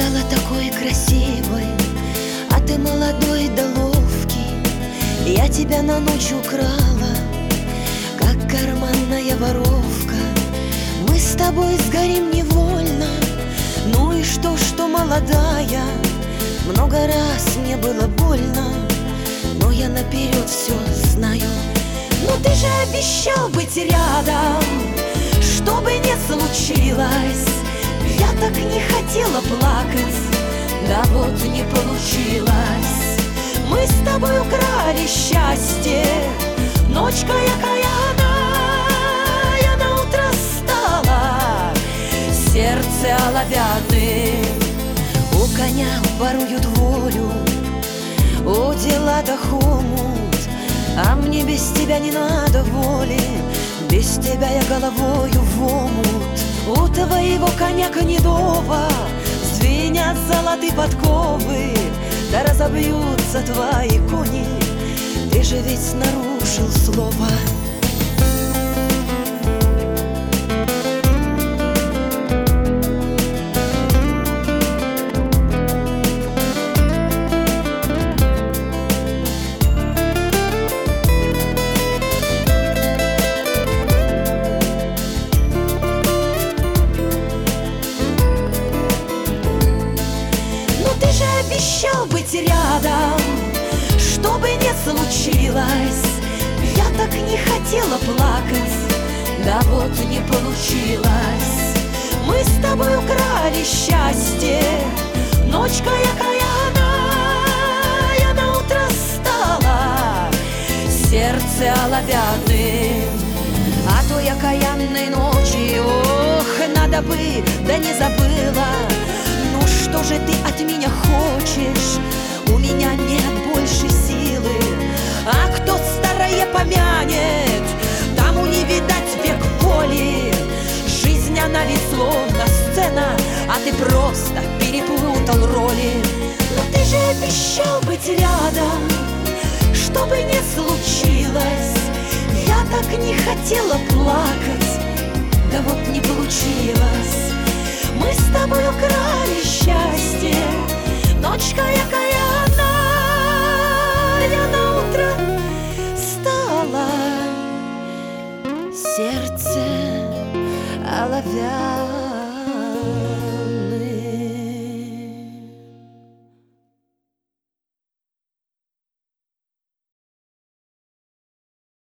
стала такой красивой, а ты молодой да ловкий. Я тебя на ночь украла, как карманная воровка. Мы с тобой сгорим невольно. Ну и что молодая? Много раз мне было больно, но я наперед все знаю. Но ты же обещал быть рядом, что бы ни случилось. Я так не хотела плакать, да вот не получилось. Мы с тобой украли счастье, ночка якая, я на утро стала, сердце оловянным. У коня воруют волю, о, дела да хомут, а мне без тебя не надо воли, без тебя я головою в омут. У твоего коня гнедого звенят золотые подковы, да разобьются твои кони, ты же ведь нарушил слово. Обещал быть рядом, что бы ни случилось. Я так не хотела плакать, да вот не получилось. Мы с тобой украли счастье, ночка якая, я на утро стала, сердце оловянным. А той окаянной ночи, ох, надо бы, да не забыла. Ну что же ты от меня хочешь? У меня нет больше силы. А кто старое помянет, тому не видать век воли. Жизнь она ведь словно сцена, а ты просто перепутал роли. Но ты же обещал быть рядом, что бы ни случилось. Я так не хотела плакать, да вот не получилось. Мы с тобой украли счастье, ночка якая, я на утро стала, сердце оловянное.